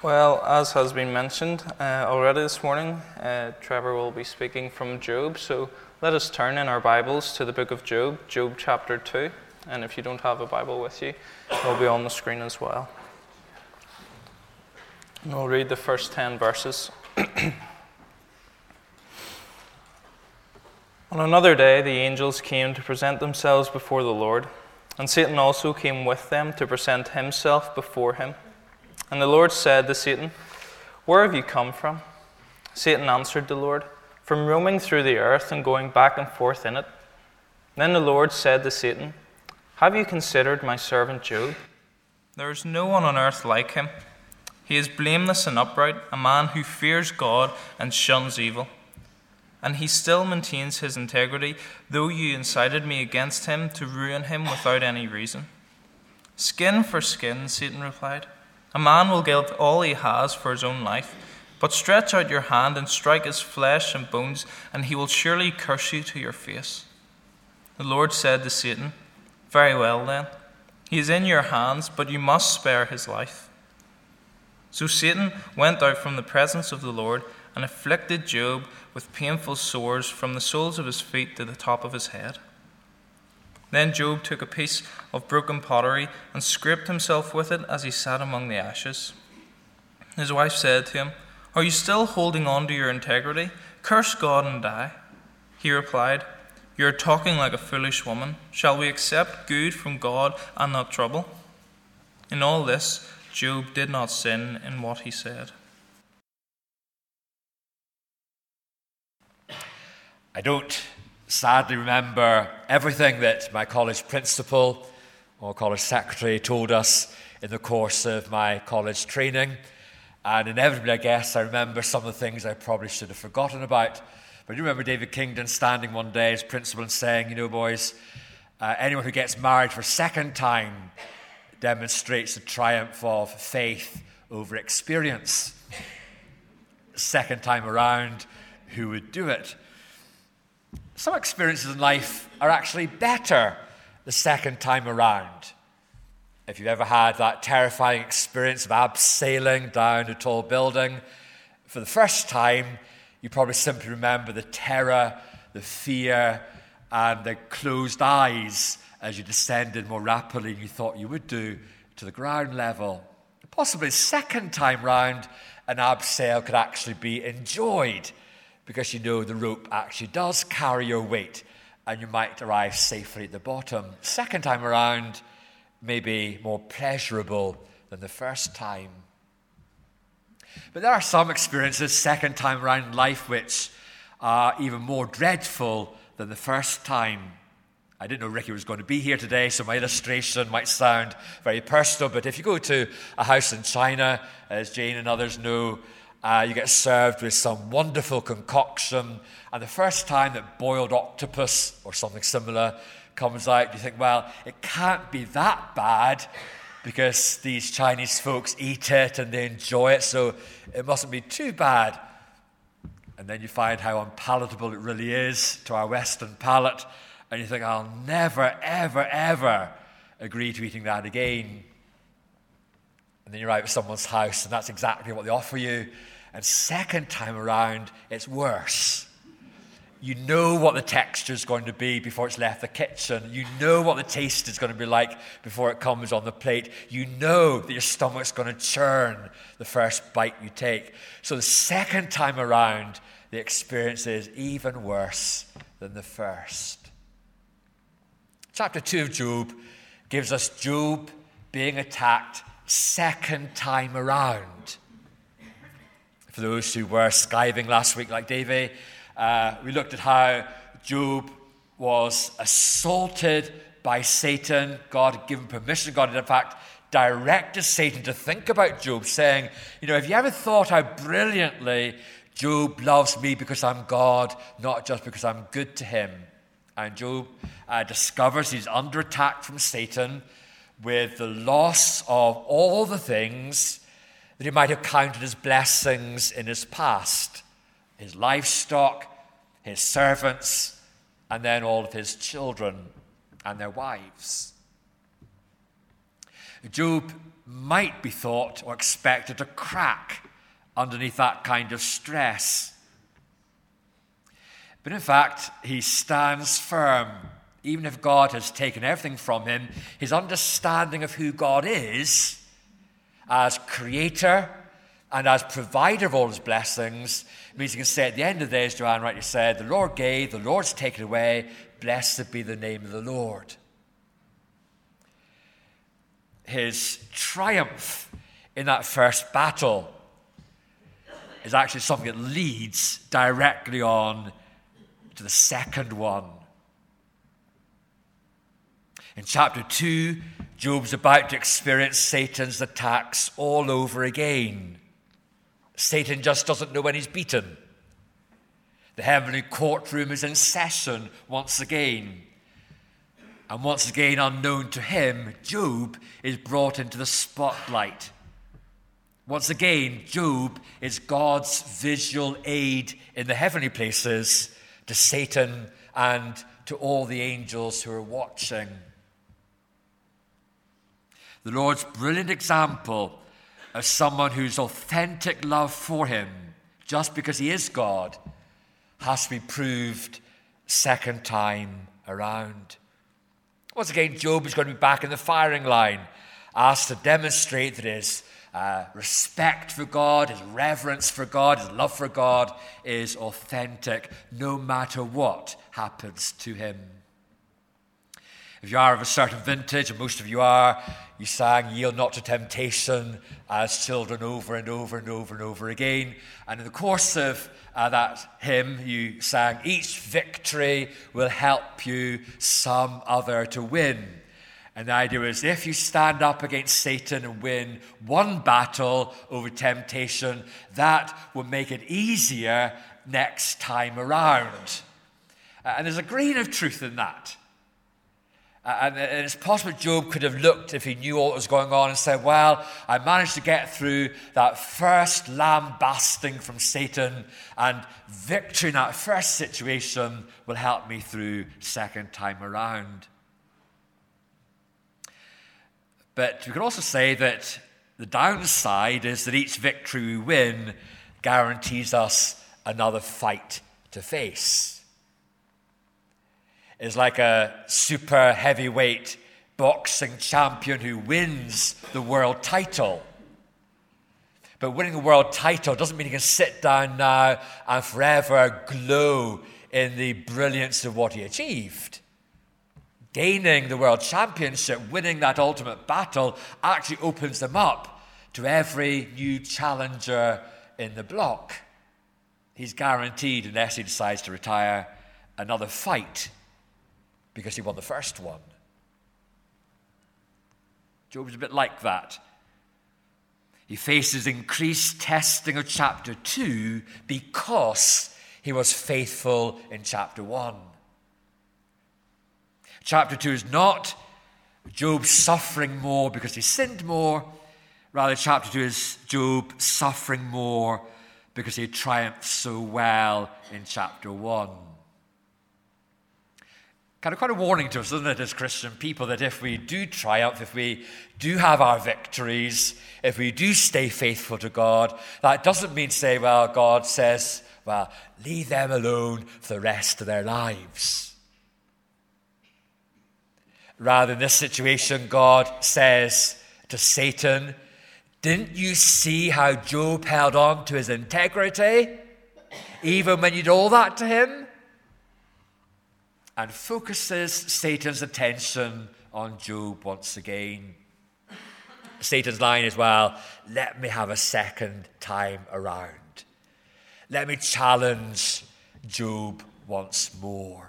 Well, as has been mentioned already this morning, Trevor will be speaking from Job. So let us turn in our Bibles to the book of Job, Job chapter 2. And if you don't have a Bible with you, it will be on the screen as well. And we'll read the first 10 verses. On another day, the angels came to present themselves before the Lord, and Satan also came with them to present himself before him. And the Lord said to Satan, "Where have you come from?" Satan answered the Lord, "From roaming through the earth and going back and forth in it." Then the Lord said to Satan, "Have you considered my servant Job? There is no one on earth like him. He is blameless and upright, a man who fears God and shuns evil. And he still maintains his integrity, though you incited me against him to ruin him without any reason." "Skin for skin," Satan replied. "A man will give all he has for his own life. But stretch out your hand and strike his flesh and bones, and he will surely curse you to your face." The Lord said to Satan, "Very well then. He is in your hands, but you must spare his life." So Satan went out from the presence of the Lord and afflicted Job with painful sores from the soles of his feet to the top of his head. Then Job took a piece of broken pottery and scraped himself with it as he sat among the ashes. His wife said to him, "Are you still holding on to your integrity? Curse God and die." He replied, "You are talking like a foolish woman. Shall we accept good from God and not trouble?" In all this, Job did not sin in what he said. I don't sadly remember everything that my college principal or college secretary told us in the course of my college training. And inevitably, I guess, I remember some of the things I probably should have forgotten about. But I do remember David Kingdon standing one day as principal and saying, "You know, boys, anyone who gets married for a second time demonstrates the triumph of faith over experience. Second time around, who would do it?" Some experiences in life are actually better the second time around. If you've ever had that terrifying experience of abseiling down a tall building, for the first time, you probably simply remember the terror, the fear, and the closed eyes as you descended more rapidly than you thought you would do to the ground level. Possibly second time round, an abseil could actually be enjoyed because you know the rope actually does carry your weight and you might arrive safely at the bottom. Second time around may be more pleasurable than the first time. But there are some experiences second time around in life which are even more dreadful than the first time. I didn't know Ricky was going to be here today, so my illustration might sound very personal, but if you go to a house in China, as Jane and others know, you get served with some wonderful concoction, and the first time that boiled octopus or something similar comes out, you think, well, it can't be that bad because these Chinese folks eat it and they enjoy it, so it mustn't be too bad. And then you find how unpalatable it really is to our Western palate, and you think, I'll never, ever, ever agree to eating that again. And then you're out at someone's house, and that's exactly what they offer you. And second time around, it's worse. You know what the texture is going to be before it's left the kitchen. You know what the taste is going to be like before it comes on the plate. You know that your stomach's going to churn the first bite you take. So the second time around, the experience is even worse than the first. Chapter 2 of Job gives us Job being attacked second time around. For those who were skiving last week like Davey, we looked at how Job was assaulted by Satan. God had given permission. God had, in fact, directed Satan to think about Job, saying, you know, have you ever thought how brilliantly Job loves me because I'm God, not just because I'm good to him? And Job discovers he's under attack from Satan with the loss of all the things that he might have counted as blessings in his past. His livestock, his servants, and then all of his children and their wives. Job might be thought or expected to crack underneath that kind of stress. But in fact, he stands firm. Even if God has taken everything from him, his understanding of who God is as creator and as provider of all his blessings means he can say at the end of the day, as Joanne rightly said, the Lord gave, the Lord's taken away, blessed be the name of the Lord. His triumph in that first battle is actually something that leads directly on to the second one. In chapter 2, Job's about to experience Satan's attacks all over again. Satan just doesn't know when he's beaten. The heavenly courtroom is in session once again. And once again, unknown to him, Job is brought into the spotlight. Once again, Job is God's visual aid in the heavenly places to Satan and to all the angels who are watching. The Lord's brilliant example of someone whose authentic love for him, just because he is God, has to be proved second time around. Once again, Job is going to be back in the firing line, asked to demonstrate that his respect for God, his reverence for God, his love for God is authentic, no matter what happens to him. If you are of a certain vintage, and most of you are, you sang "Yield Not to Temptation" as children over and over and over and over again. And in the course of that hymn, you sang, "Each victory will help you some other to win." And the idea is if you stand up against Satan and win one battle over temptation, that will make it easier next time around. And there's a grain of truth in that. And it's possible Job could have looked, if he knew all that was going on, and said, well, I managed to get through that first lambasting from Satan, and victory in that first situation will help me through second time around. But we can also say that the downside is that each victory we win guarantees us another fight to face. It's like a super heavyweight boxing champion who wins the world title. But winning the world title doesn't mean he can sit down now and forever glow in the brilliance of what he achieved. Gaining the world championship, winning that ultimate battle, actually opens them up to every new challenger in the block. He's guaranteed, unless he decides to retire, another fight, because he won the first one. Job's a bit like that. He faces increased testing of chapter 2 because he was faithful in chapter 1. Chapter 2 is not Job suffering more because he sinned more. Rather, chapter 2 is Job suffering more because he triumphed so well in chapter 1. Quite a warning to us, isn't it, as Christian people, that if we do triumph, if we do have our victories, if we do stay faithful to God, that doesn't mean say, well, God says, well, leave them alone for the rest of their lives. Rather, in this situation, God says to Satan, didn't you see how Job held on to his integrity, even when you did all that to him? And focuses Satan's attention on Job once again. Satan's line is, well, let me have a second time around. Let me challenge Job once more.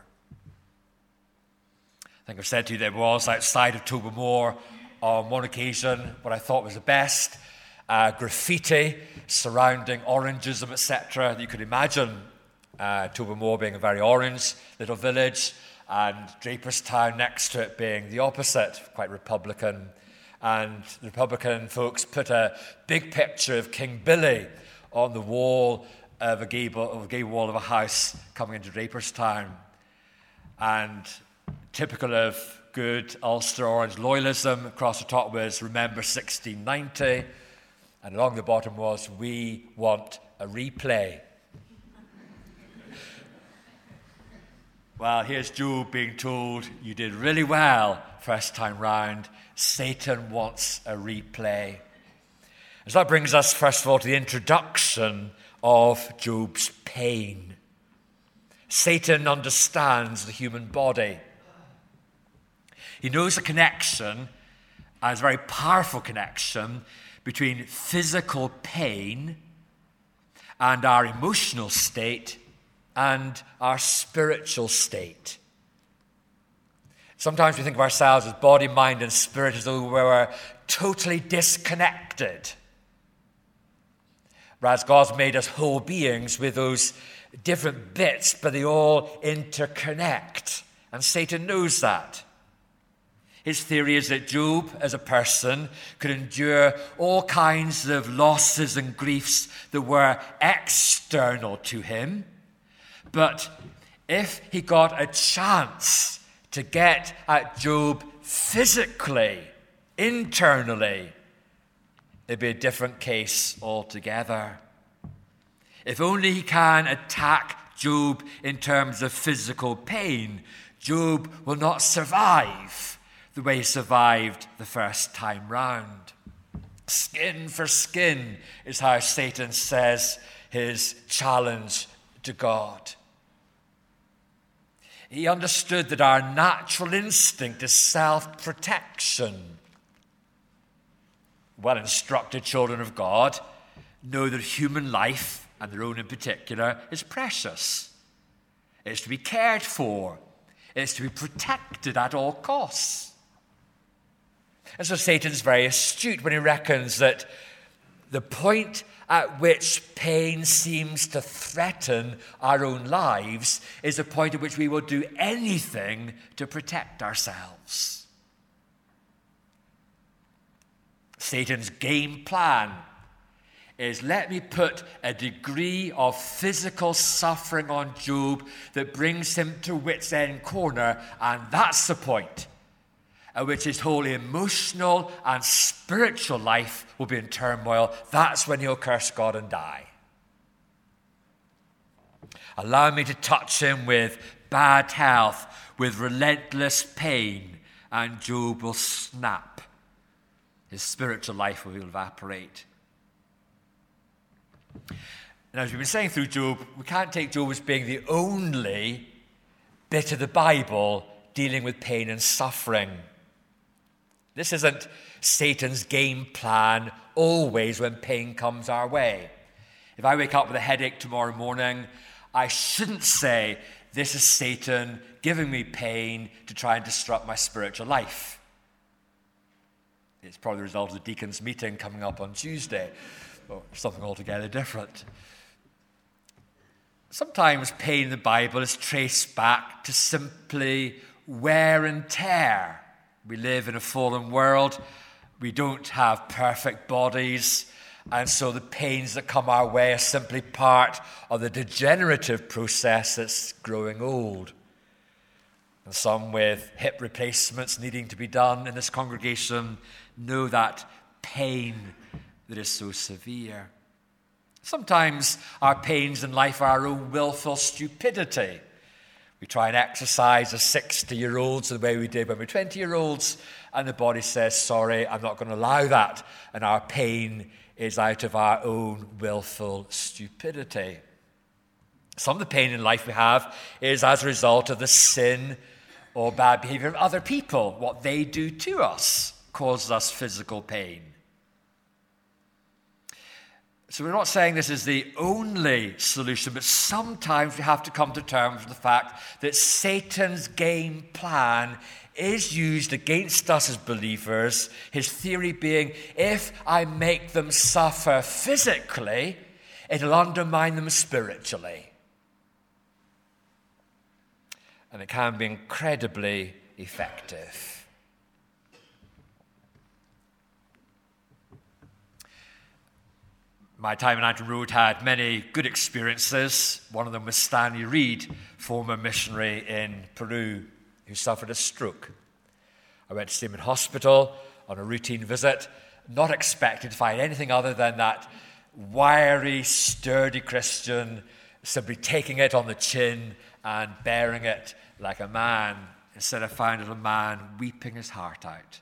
I think I've said to you that it was outside of Tobermoor on one occasion what I thought was the best graffiti surrounding orangism, etc., that you could imagine. Tobermoor being a very orange little village, and Draperstown next to it being the opposite, quite Republican. And the Republican folks put a big picture of King Billy on the wall of a gable wall of a house coming into Draperstown. And typical of good Ulster Orange loyalism. Across the top was Remember 1690. And along the bottom was, we want a replay. Well, here's Job being told, you did really well first time round. Satan wants a replay. So that brings us, first of all, to the introduction of Job's pain. Satan understands the human body. He knows the connection, and a very powerful connection, between physical pain and our emotional state and our spiritual state. Sometimes we think of ourselves as body, mind, and spirit as though we were totally disconnected. Whereas God's made us whole beings with those different bits, but they all interconnect. And Satan knows that. His theory is that Job, as a person, could endure all kinds of losses and griefs that were external to him. But if he got a chance to get at Job physically, internally, it'd be a different case altogether. If only he can attack Job in terms of physical pain, Job will not survive the way he survived the first time round. Skin for skin is how Satan says his challenge to God. He understood that our natural instinct is self-protection. Well-instructed children of God know that human life, and their own in particular, is precious. It's to be cared for. It's to be protected at all costs. And so Satan's very astute when he reckons that the point at which pain seems to threaten our own lives is the point at which we will do anything to protect ourselves. Satan's game plan is, let me put a degree of physical suffering on Job that brings him to wit's end corner, and that's the point at which his whole emotional and spiritual life will be in turmoil. That's when he'll curse God and die. Allow me to touch him with bad health, with relentless pain, and Job will snap. His spiritual life will evaporate. And as we've been saying through Job, we can't take Job as being the only bit of the Bible dealing with pain and suffering. This isn't Satan's game plan always when pain comes our way. If I wake up with a headache tomorrow morning, I shouldn't say, this is Satan giving me pain to try and disrupt my spiritual life. It's probably the result of the deacons' meeting coming up on Tuesday, or something altogether different. Sometimes pain in the Bible is traced back to simply wear and tear. We live in a fallen world. We don't have perfect bodies. And so the pains that come our way are simply part of the degenerative process that's growing old. And some with hip replacements needing to be done in this congregation know that pain that is so severe. Sometimes our pains in life are our own willful stupidity. We try and exercise as 60-year-olds the way we did when we were 20-year-olds, and the body says, sorry, I'm not going to allow that. And our pain is out of our own willful stupidity. Some of the pain in life we have is as a result of the sin or bad behavior of other people. What they do to us causes us physical pain. So we're not saying this is the only solution, but sometimes we have to come to terms with the fact that Satan's game plan is used against us as believers, his theory being, if I make them suffer physically, it'll undermine them spiritually. And it can be incredibly effective. My time in Antrim Road had many good experiences. One of them was Stanley Reed, former missionary in Peru, who suffered a stroke. I went to see him in hospital on a routine visit, not expecting to find anything other than that wiry, sturdy Christian simply taking it on the chin and bearing it like a man, instead of finding a man weeping his heart out,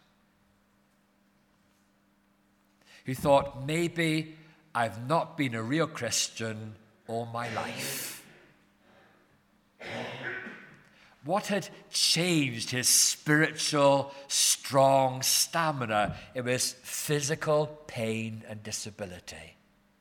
who thought, maybe I've not been a real Christian all my life. What had changed his spiritual, strong stamina? It was physical pain and disability.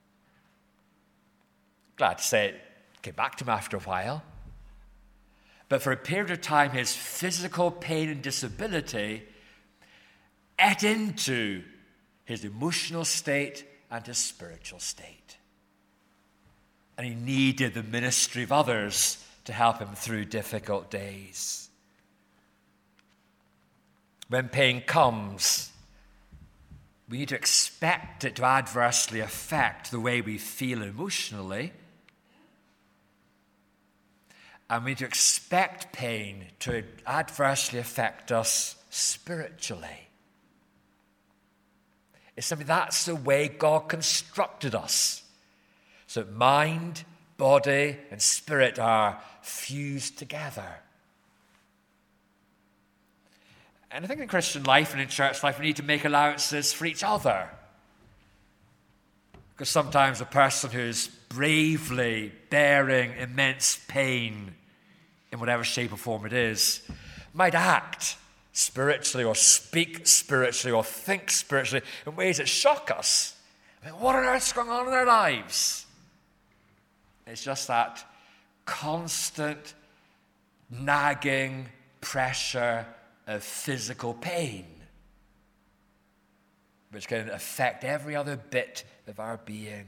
Glad to say it came back to him after a while. But for a period of time, his physical pain and disability ate into his emotional state and his spiritual state. And he needed the ministry of others to help him through difficult days. When pain comes, we need to expect it to adversely affect the way we feel emotionally. And we need to expect pain to adversely affect us spiritually. It's something that's the way God constructed us. So that mind, body, and spirit are fused together. And I think in Christian life and in church life, we need to make allowances for each other. Because sometimes a person who's bravely bearing immense pain, in whatever shape or form it is, might act spiritually or speak spiritually or think spiritually in ways that shock us. I mean, what on earth's going on in their lives? It's just that constant nagging pressure of physical pain, which can affect every other bit of our being.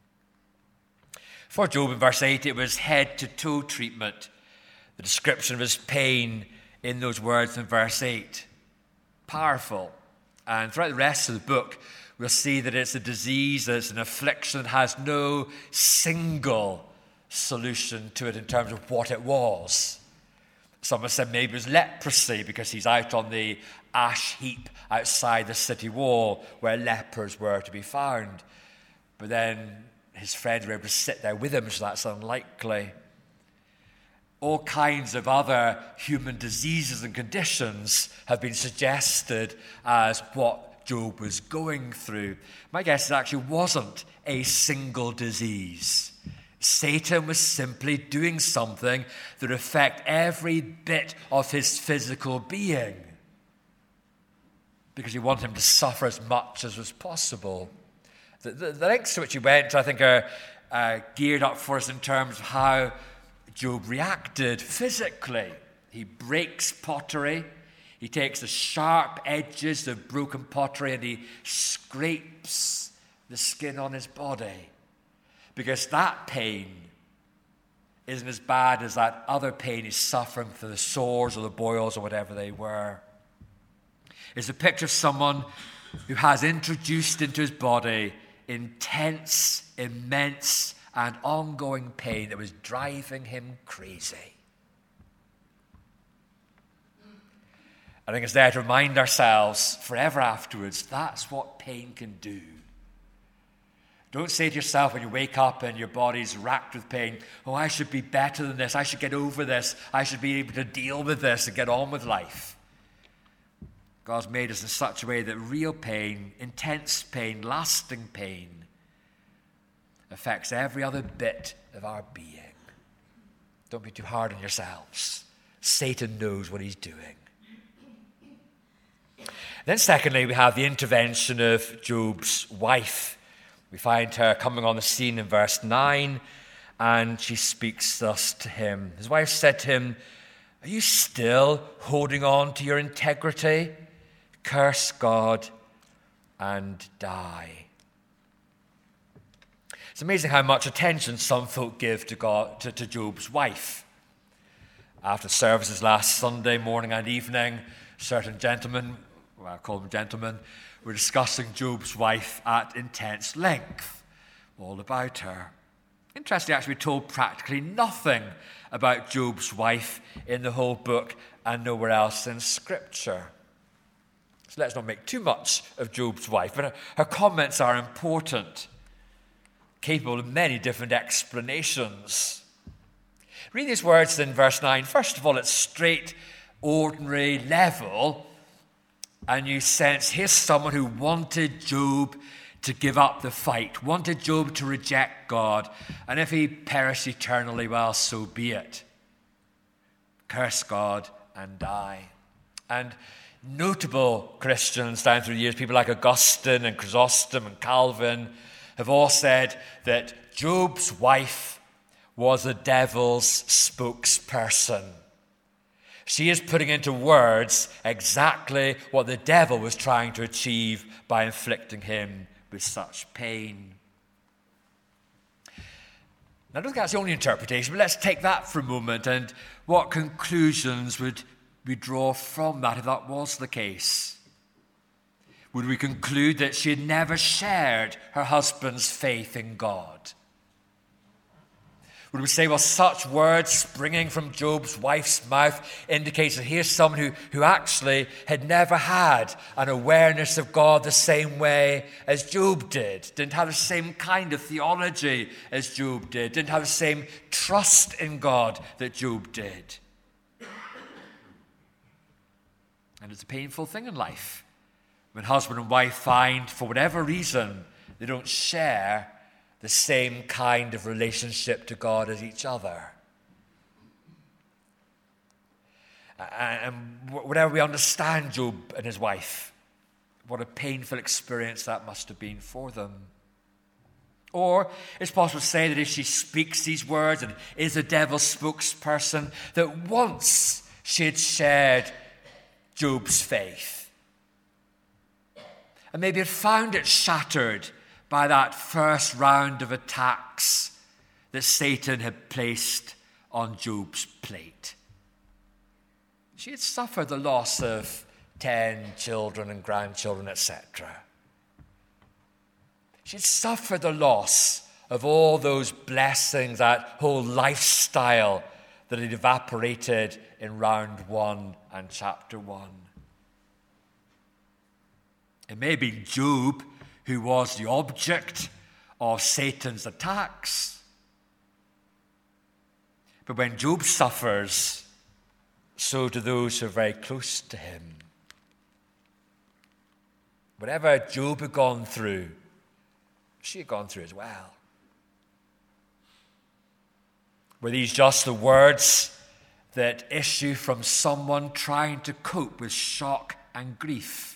For Job in verse 8, it was head-to-toe treatment. The description of his pain in those words in verse 8. Powerful. And throughout the rest of the book, we'll see that it's a disease, that it's an affliction that has no single solution to it in terms of what it was. Some have said maybe it was leprosy because he's out on the ash heap outside the city wall where lepers were to be found. But then his friends were able to sit there with him, so that's unlikely. All kinds of other human diseases and conditions have been suggested as what Job was going through. My guess is it actually wasn't a single disease. Satan was simply doing something that would affect every bit of his physical being, because he wanted him to suffer as much as was possible. The lengths to which he went, I think, are geared up for us in terms of how Job reacted physically. He breaks pottery. He takes the sharp edges of broken pottery and he scrapes the skin on his body, because that pain isn't as bad as that other pain he's suffering for the sores or the boils or whatever they were. It's a picture of someone who has introduced into his body intense, immense, and ongoing pain that was driving him crazy. I think it's there to remind ourselves forever afterwards, that's what pain can do. Don't say to yourself when you wake up and your body's racked with pain, oh, I should be better than this, I should get over this, I should be able to deal with this and get on with life. God's made us in such a way that real pain, intense pain, lasting pain, affects every other bit of our being. Don't be too hard on yourselves. Satan knows what he's doing. Then secondly, we have the intervention of Job's wife. We find her coming on the scene in verse 9, and she speaks thus to him. His wife said to him, "Are you still holding on to your integrity? Curse God and die." It's amazing how much attention some folk give to Job's wife. After services last Sunday morning and evening, certain gentlemen, well, I call them gentlemen, were discussing Job's wife at intense length, all about her. Interestingly, actually, we're told practically nothing about Job's wife in the whole book and nowhere else in Scripture. So let's not make too much of Job's wife, but her comments are important, capable of many different explanations. Read these words in verse 9. First of all, it's straight, ordinary level, and you sense here's someone who wanted Job to give up the fight, wanted Job to reject God, and if he perish eternally, well, so be it. Curse God and die. And notable Christians down through the years, people like Augustine and Chrysostom and Calvin, have all said that Job's wife was the devil's spokesperson. She is putting into words exactly what the devil was trying to achieve by inflicting him with such pain. Now, I don't think that's the only interpretation, but let's take that for a moment, and what conclusions would we draw from that if that was the case? Would we conclude that she had never shared her husband's faith in God? Would we say, well, such words springing from Job's wife's mouth indicates that here's someone who actually had never had an awareness of God the same way as Job did, didn't have the same kind of theology as Job did, didn't have the same trust in God that Job did. And it's a painful thing in life when husband and wife find, for whatever reason, they don't share the same kind of relationship to God as each other. And whatever we understand Job and his wife, what a painful experience that must have been for them. Or it's possible to say that if she speaks these words and is a devil's spokesperson, that once she had shared Job's faith, and maybe had found it shattered by that first round of attacks that Satan had placed on Job's plate. She had suffered the loss of 10 children and grandchildren, etc. She had suffered the loss of all those blessings, that whole lifestyle that had evaporated in round 1 and chapter 1. It may be Job who was the object of Satan's attacks. But when Job suffers, so do those who are very close to him. Whatever Job had gone through, she had gone through as well. Were these just the words that issue from someone trying to cope with shock and grief?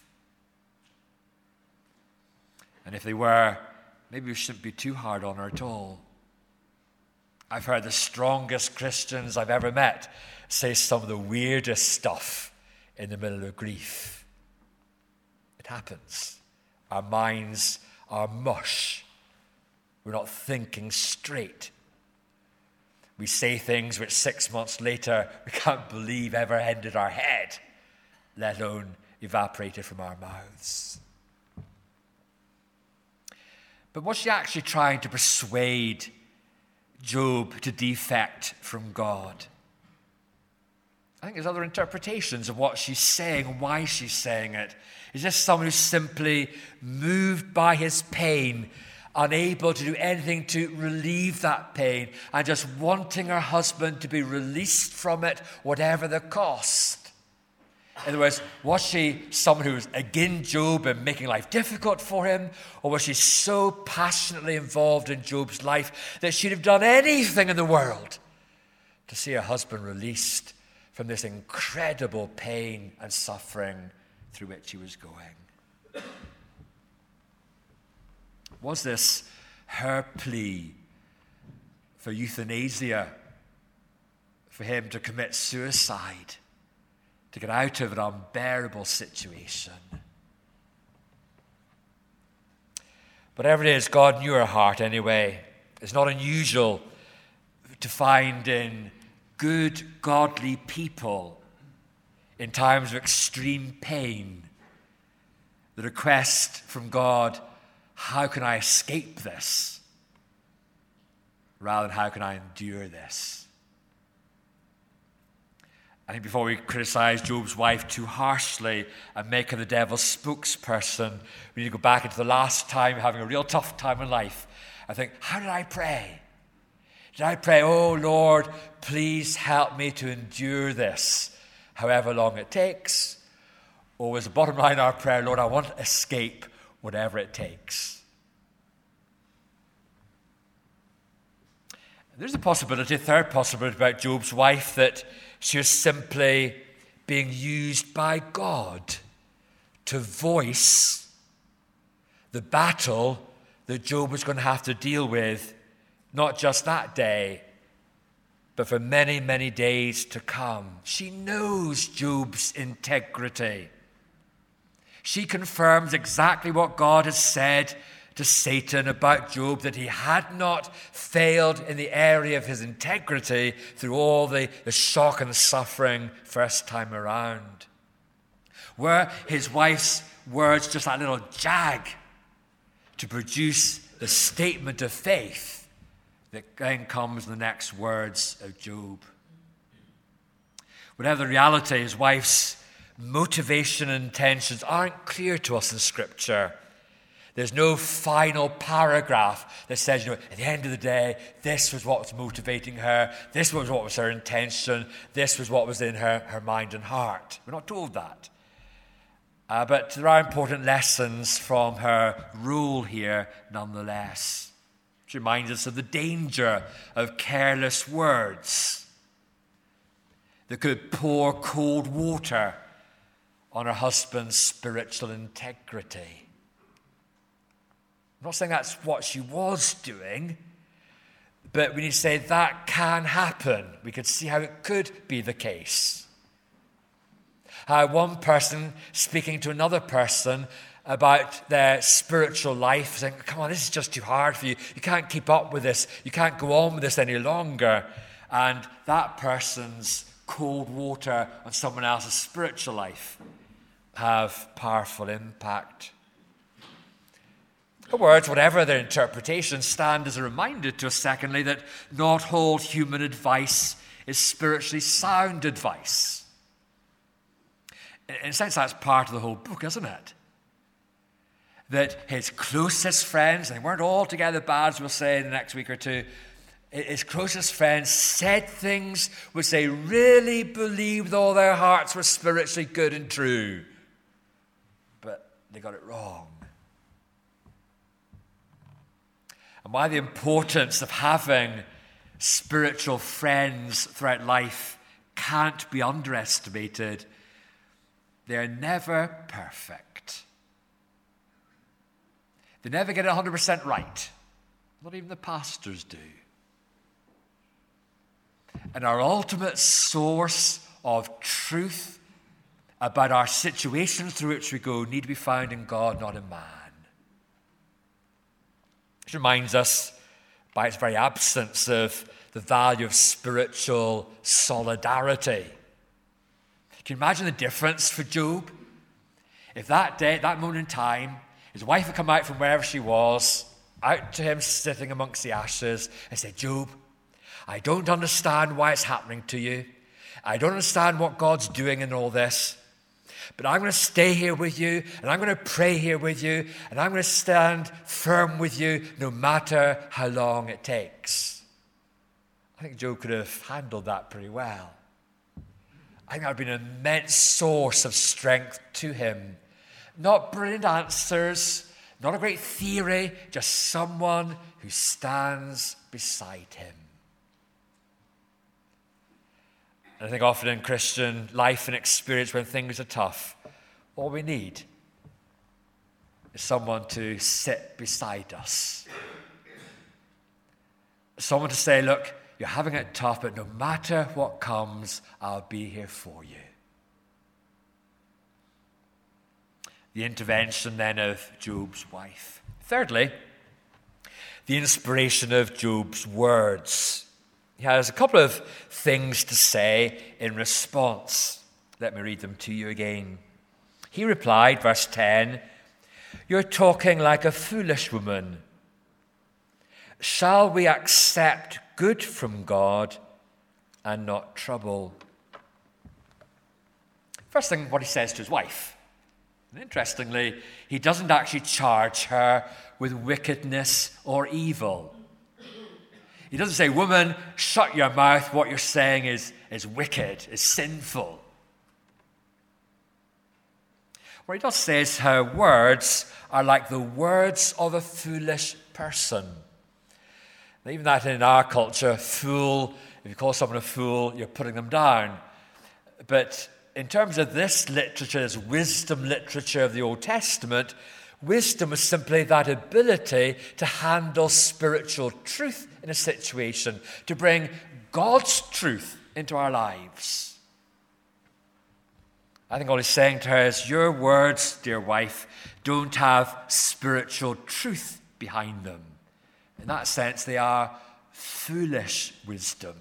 And if they were, maybe we shouldn't be too hard on her at all. I've heard the strongest Christians I've ever met say some of the weirdest stuff in the middle of grief. It happens. Our minds are mush. We're not thinking straight. We say things which 6 months later we can't believe ever entered our head, let alone evaporated from our mouths. But was she actually trying to persuade Job to defect from God? I think there's other interpretations of what she's saying and why she's saying it. Is this someone who's simply moved by his pain, unable to do anything to relieve that pain, and just wanting her husband to be released from it, whatever the cost? In other words, was she someone who was against Job and making life difficult for him? Or was she so passionately involved in Job's life that she'd have done anything in the world to see her husband released from this incredible pain and suffering through which he was going? Was this her plea for euthanasia, for him to commit suicide, to get out of an unbearable situation? Whatever it is, God knew her heart anyway. It's not unusual to find in good, godly people, in times of extreme pain, the request from God, how can I escape this? Rather than how can I endure this? I think before we criticize Job's wife too harshly and make her the devil's spokesperson, we need to go back into the last time having a real tough time in life. I think, how did I pray? Did I pray, oh Lord, please help me to endure this, however long it takes? Or was the bottom line of our prayer, Lord, I want to escape whatever it takes? There's a possibility, a third possibility about Job's wife, that she was simply being used by God to voice the battle that Job was going to have to deal with, not just that day, but for many, many days to come. She knows Job's integrity. She confirms exactly what God has said to Satan about Job, that he had not failed in the area of his integrity through all the shock and suffering first time around. Were his wife's words just that little jag to produce the statement of faith that then comes in the next words of Job? Whatever the reality, his wife's motivation and intentions aren't clear to us in Scripture. There's no final paragraph that says, at the end of the day, this was what was motivating her, this was what was her intention, this was what was in her mind and heart. We're not told that. But there are important lessons from her rule here nonetheless. She reminds us of the danger of careless words that could pour cold water on her husband's spiritual integrity. I'm not saying that's what she was doing, but we need to say that can happen. We could see how it could be the case. One person speaking to another person about their spiritual life, saying, come on, this is just too hard for you. You can't keep up with this. You can't go on with this any longer. And that person's cold water on someone else's spiritual life have powerful impact. The words, whatever their interpretation, stand as a reminder to us, secondly, that not all human advice is spiritually sound advice. In a sense, that's part of the whole book, isn't it? That his closest friends, and they weren't all together bad, as we'll say in the next week or two, his closest friends said things which they really believed with all their hearts were spiritually good and true. But they got it wrong. And why the importance of having spiritual friends throughout life can't be underestimated. They're never perfect. They never get it 100% right. Not even the pastors do. And our ultimate source of truth about our situations through which we go need to be found in God, not in man. Which reminds us, by its very absence, of the value of spiritual solidarity. Can you imagine the difference for Job? If that day, that moment in time, his wife had come out from wherever she was, out to him sitting amongst the ashes, and said, Job, I don't understand why it's happening to you. I don't understand what God's doing in all this. But I'm going to stay here with you, and I'm going to pray here with you, and I'm going to stand firm with you no matter how long it takes. I think Job could have handled that pretty well. I think that would have been an immense source of strength to him. Not brilliant answers, not a great theory, just someone who stands beside him. And I think often in Christian life and experience, when things are tough, all we need is someone to sit beside us. Someone to say, look, you're having it tough, but no matter what comes, I'll be here for you. The intervention then of Job's wife. Thirdly, the inspiration of Job's words. He has a couple of things to say in response. Let me read them to you again. He replied, verse 10, "You're talking like a foolish woman. Shall we accept good from God and not trouble?" First thing, what he says to his wife. And interestingly, he doesn't actually charge her with wickedness or evil. He doesn't say, woman, shut your mouth. What you're saying is wicked, is sinful. What he does say is her words are like the words of a foolish person. And even that in our culture, fool, if you call someone a fool, you're putting them down. But in terms of this literature, this wisdom literature of the Old Testament, wisdom is simply that ability to handle spiritual truth in a situation, to bring God's truth into our lives. I think all he's saying to her is, your words, dear wife, don't have spiritual truth behind them. In that sense, they are foolish wisdom.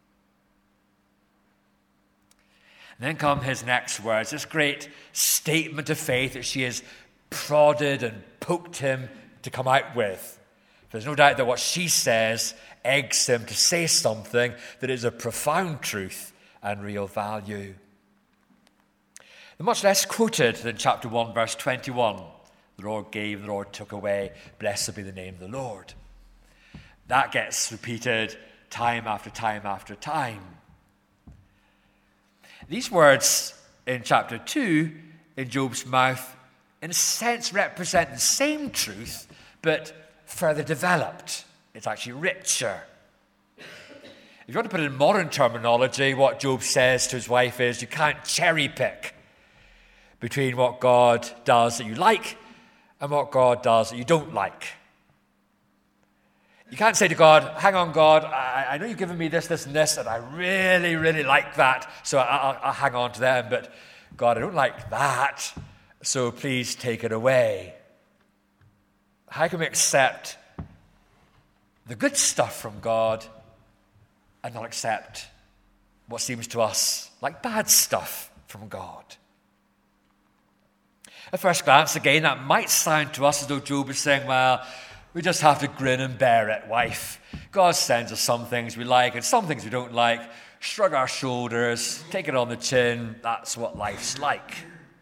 And then come his next words, this great statement of faith that she has prodded and poked him to come out with. There's no doubt that what she says eggs him to say something that is a profound truth and real value. They're much less quoted than chapter 1, verse 21. The Lord gave, the Lord took away, blessed be the name of the Lord. That gets repeated time after time after time. These words in chapter 2 in Job's mouth, in a sense, represent the same truth, but further developed. It's actually richer. If you want to put it in modern terminology, what Job says to his wife is, you can't cherry pick between what God does that you like and what God does that you don't like. You can't say to God, hang on, God, I know you've given me this, and this, and I really, really like that, so I'll hang on to them, but God, I don't like that, so please take it away. How can we accept the good stuff from God and not accept what seems to us like bad stuff from God? At first glance, again, that might sound to us as though Job is saying, well, we just have to grin and bear it, wife. God sends us some things we like and some things we don't like. Shrug our shoulders, take it on the chin. That's what life's like.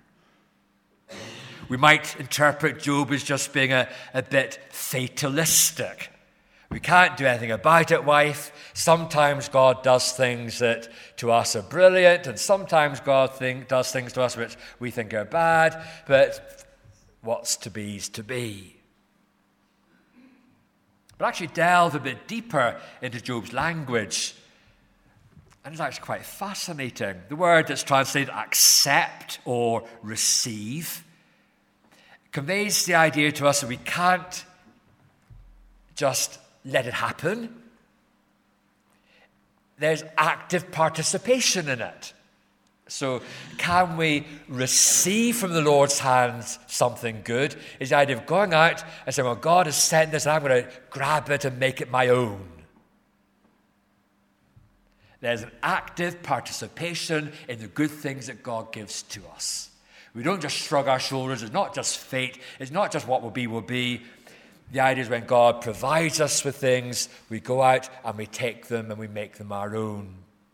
We might interpret Job as just being a bit fatalistic. We can't do anything about it, wife. Sometimes God does things that to us are brilliant, and sometimes God does things to us which we think are bad, but what's to be is to be. But actually delve a bit deeper into Job's language, and it's actually quite fascinating. The word that's translated accept or receive conveys the idea to us that we can't just let it happen. There's active participation in it. So can we receive from the Lord's hands something good? Is the idea of going out and saying, well, God has sent this and I'm going to grab it and make it my own. There's an active participation in the good things that God gives to us. We don't just shrug our shoulders. It's not just fate. It's not just what will be, will be. The idea is when God provides us with things, we go out and we take them and we make them our own.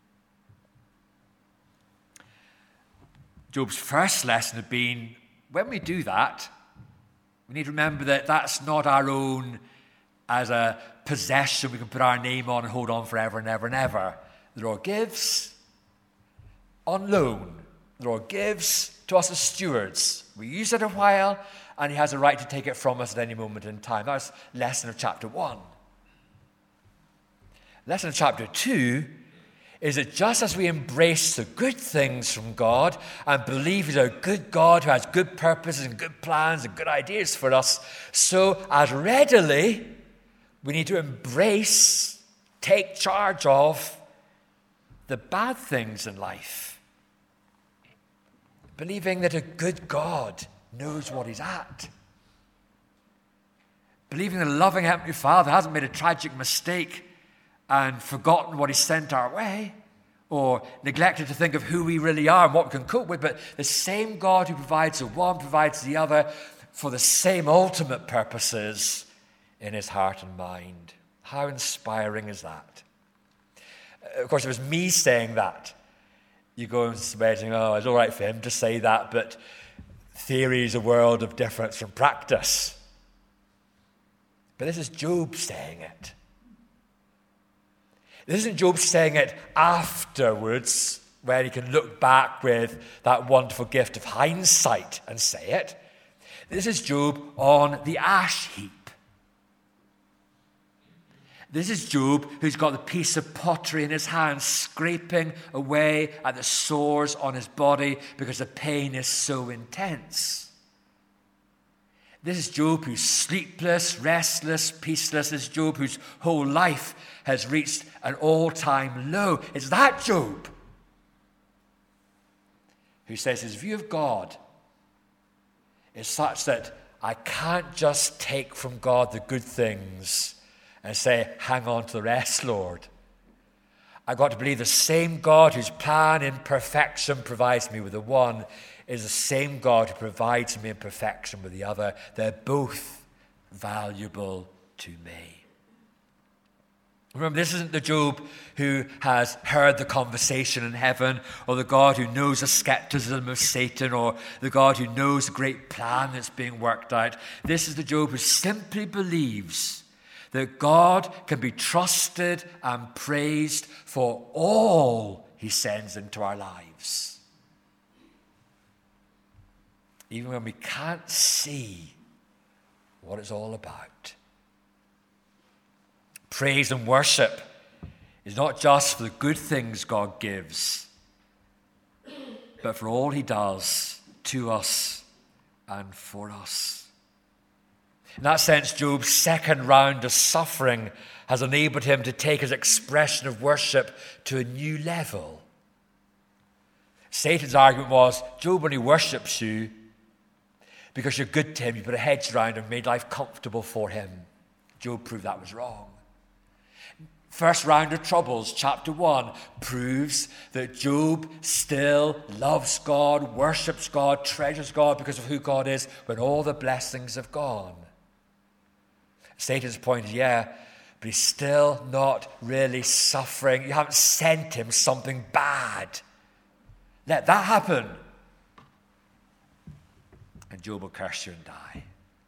Job's first lesson had been, when we do that, we need to remember that that's not our own as a possession we can put our name on and hold on forever and ever and ever. The Lord gives on loan. The Lord gives to us as stewards. We use it a while, and he has a right to take it from us at any moment in time. That's lesson of chapter 1. Lesson of chapter 2 is that just as we embrace the good things from God and believe he's a good God who has good purposes and good plans and good ideas for us, so as readily we need to embrace, take charge of the bad things in life. Believing that a good God knows what he's at. Believing that a loving Heavenly Father hasn't made a tragic mistake and forgotten what he sent our way, or neglected to think of who we really are and what we can cope with, but the same God who provides the one provides the other for the same ultimate purposes in his heart and mind. How inspiring is that? Of course, it was me saying that. You go and imagine, it's all right for him to say that, but theory is a world of difference from practice. But this is Job saying it. This isn't Job saying it afterwards, where he can look back with that wonderful gift of hindsight and say it. This is Job on the ash heap. This is Job who's got the piece of pottery in his hand, scraping away at the sores on his body because the pain is so intense. This is Job who's sleepless, restless, peaceless. This is Job whose whole life has reached an all-time low. It's that Job who says his view of God is such that I can't just take from God the good things and say, hang on to the rest, Lord. I've got to believe the same God whose plan in perfection provides me with the one is the same God who provides me in perfection with the other. They're both valuable to me. Remember, this isn't the Job who has heard the conversation in heaven, or the God who knows the skepticism of Satan, or the God who knows the great plan that's being worked out. This is the Job who simply believes that God can be trusted and praised for all he sends into our lives. Even when we can't see what it's all about. Praise and worship is not just for the good things God gives, but for all he does to us and for us. In that sense, Job's second round of suffering has enabled him to take his expression of worship to a new level. Satan's argument was, Job only worships you because you're good to him. You put a hedge around him, made life comfortable for him. Job proved that was wrong. First round of troubles, chapter 1, proves that Job still loves God, worships God, treasures God because of who God is when all the blessings have gone. Satan's point is, but he's still not really suffering. You haven't sent him something bad. Let that happen. And Job will curse you and die.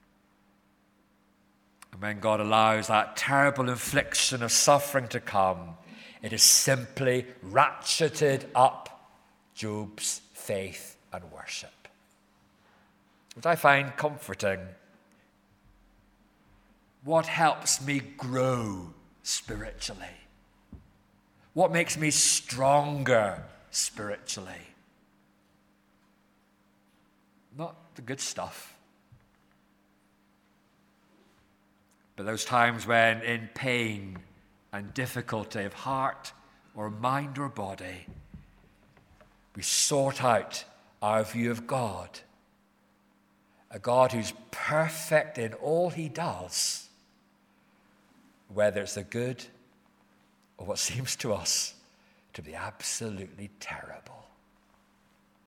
And when God allows that terrible infliction of suffering to come, it has simply ratcheted up Job's faith and worship. Which I find comforting. What helps me grow spiritually? What makes me stronger spiritually? Not the good stuff. But those times when in pain and difficulty of heart or mind or body, we sort out our view of God. A God who's perfect in all he does, whether it's the good or what seems to us to be absolutely terrible.